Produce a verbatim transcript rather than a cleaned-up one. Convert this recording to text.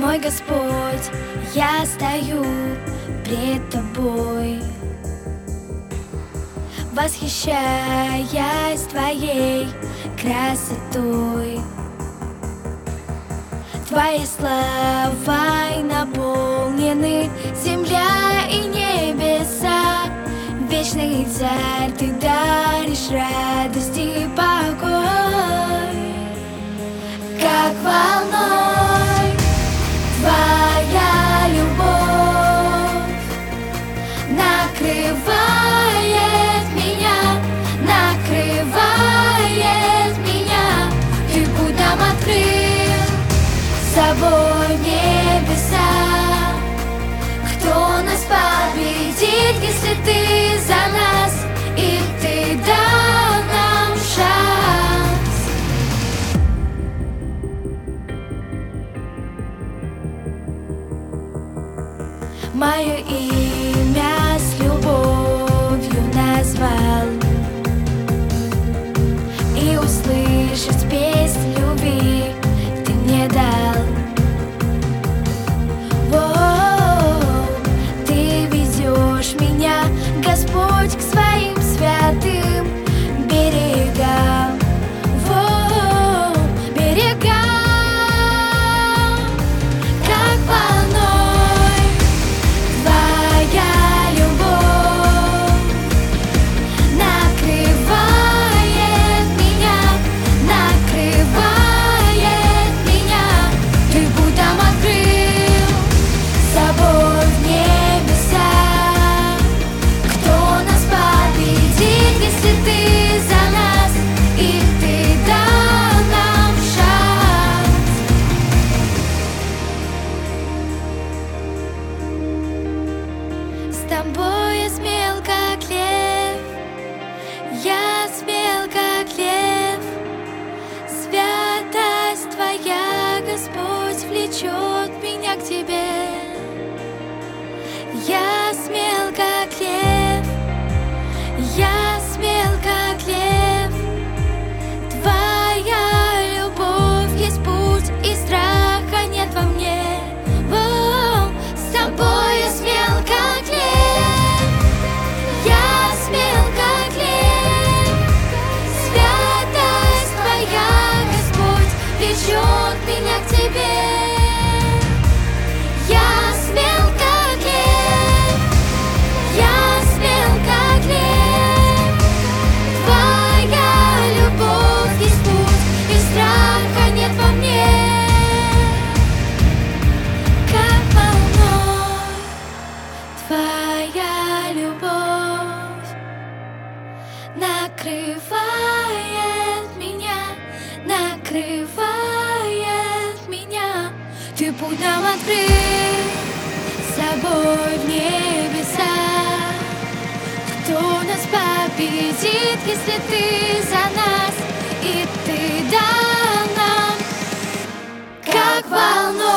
Мой Господь, я стою пред Тобой, восхищаясь Твоей красотой. Твоей славой наполнены земля и небеса. Вечный Царь, Ты даришь радость и покой. Как волной Твоя любовь накрывает меня, накрывает меня. Ты путь нам открыл собой небеса. Кто нас победит, если Ты за нас, и Ты дал нам шанс? Мое имя с любовью назвал, и услышать песнь любви Ты мне дал. Воу, Ты ведешь меня, Господь, к своим святым берегам. Воу, берегам. Как волной Твоя любовь накрывает меня, накрывает меня. Ты путь нам открыл собой в небеса. Кто нас победит, если Ты за нас, и Ты дал нам шанс? С Тобой я смел, как лев, я смел, как лев. Святость Твоя, Господь, влечет меня к Тебе. Я смел, как лев, я смел, как лев. Твоя любовь есть путь, и страха нет во мне. Воу, с Тобой я смел, как лев, я смел, как лев. Святость Твоя, Господь, влечет меня к Тебе. Я смел, как лев, я смел, как лев. Твоя любовь есть путь, и страха нет во мне. Как волной Твоя любовь накрывает меня, накрывает меня. Ты путь нам открыл собой в небеса. Кто нас победит, если Ты за нас, и Ты дал нам? Как волной